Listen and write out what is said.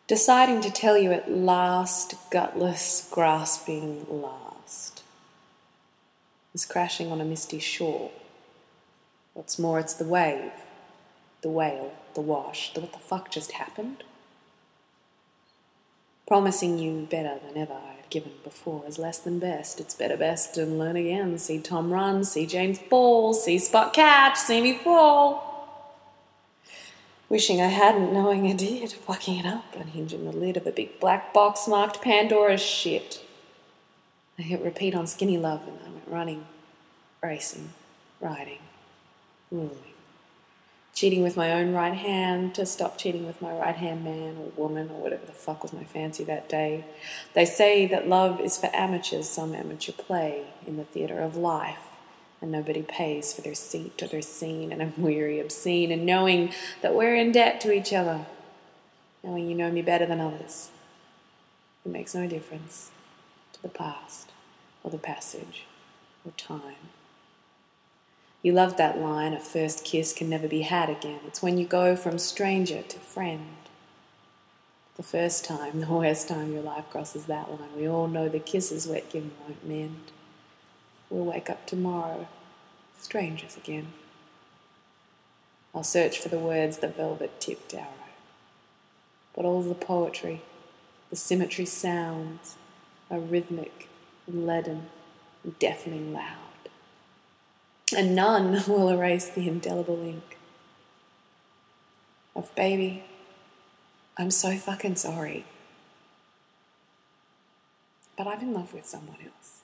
Deciding to tell you at last, gutless, grasping last, is crashing on a misty shore. What's more, it's the wave, the whale, the wash, the what the fuck just happened? Promising you better than ever I had given before is less than best. It's better best and learn again. See Tom run, see James ball, see Spot catch, see me fall. Wishing I hadn't, knowing I did, fucking it up, unhinging the lid of a big black box marked Pandora's shit. I hit repeat on Skinny Love and I went running, racing, riding, ruling. Cheating with my own right hand to stop cheating with my right-hand man or woman or whatever the fuck was my fancy that day. They say that love is for amateurs, some amateur play in the theatre of life. And nobody pays for their seat or their scene, and I'm weary, obscene, and knowing that we're in debt to each other, knowing you know me better than others. It makes no difference to the past, or the passage, or time. You loved that line, a first kiss can never be had again. It's when you go from stranger to friend. The first time, the worst time your life crosses that line. We all know the kisses wet given won't mend. We'll wake up tomorrow, strangers again. I'll search for the words the velvet-tipped arrow. But all the poetry, the symmetry sounds, are rhythmic and leaden and deafening loud. And none will erase the indelible ink of, baby, I'm so fucking sorry, but I'm in love with someone else.